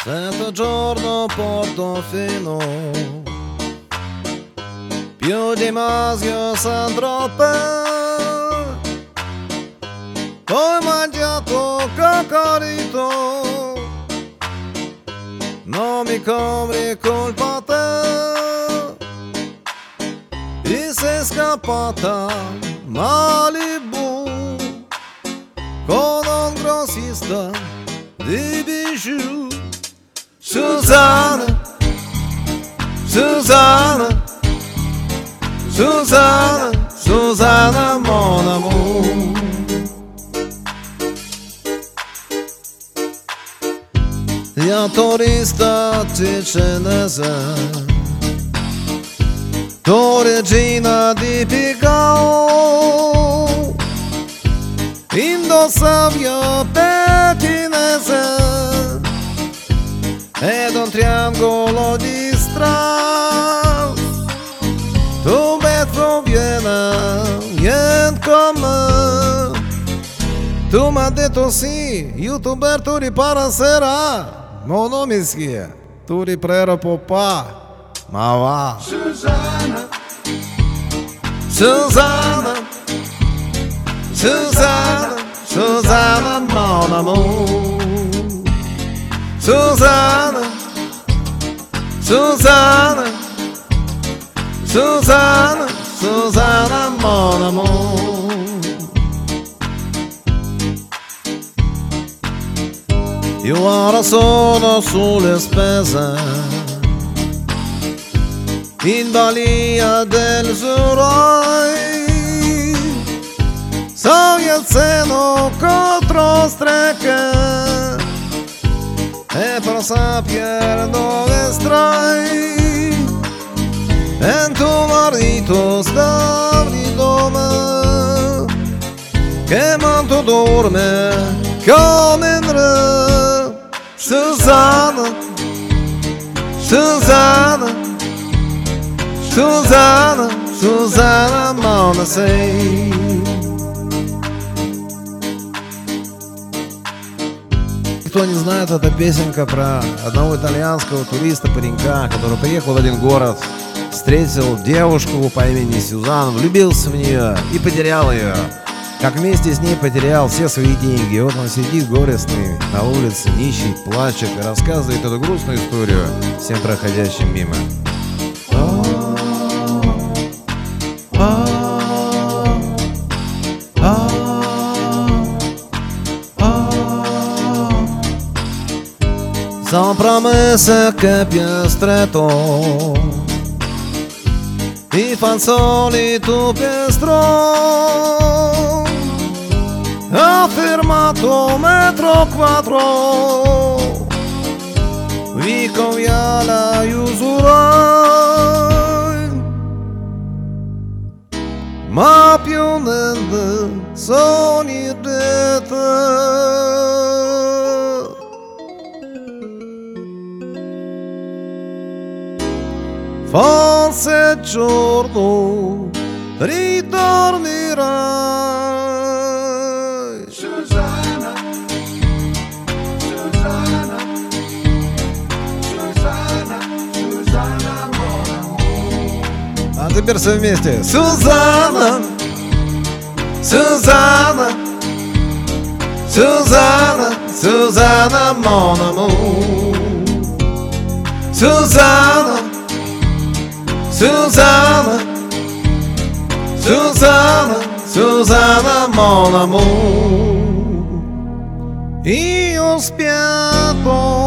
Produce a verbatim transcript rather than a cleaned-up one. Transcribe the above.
Sette giorno Portofino, più di maschio san troppo, ho mangiato cocorito, non mi copri colpa te, e sei scappata Malibu con un grossista di bijou. Susanna, Susanna, Susanna, Susanna, mon amour. Ja turista ti cinese, tu regina di Pigao, indossavia pekinese ed un triangolo di strass. Tu metro Vienna, niente come. Tu m'ha detto sì, youtuber tu ripara sera. Ma non mi schia, tu riprera papà. Ma va. Susanna, Susanna, Susanna, Susanna, mon amour. Susanna, Susanna, Susanna, Susanna, mon amour. Io ora sono sulle spese, in balia del Suroi, so il seno contro strecche, e per sapere dove stai, e tuo marito sta di dome, che manto dorme come un re. Susanna, Susanna, Susanna, Susanna, mon sei. Кто не знает, это песенка про одного итальянского туриста-паренька, который приехал в один город, встретил девушку по имени Сюзан, влюбился в нее и потерял ее. Как вместе с ней потерял все свои деньги. И вот он сидит горестный на улице, нищий, плачет и рассказывает эту грустную историю всем проходящим мимо. Sono promesse che più stretto, i fanzoli tu piestro, ha firmato metro quattro, vi convia la usurai, ma più nel sogni di te. Forse giorno ritornerai. Susanna, Susanna, Susanna, Susanna, mon amour. А теперь все вместе. Сюзанна, Сюзанна, Сюзанна, Сюзанна, mon amour. Сюзанна, Susanna, Susanna, Susanna, mon amour. Io spiato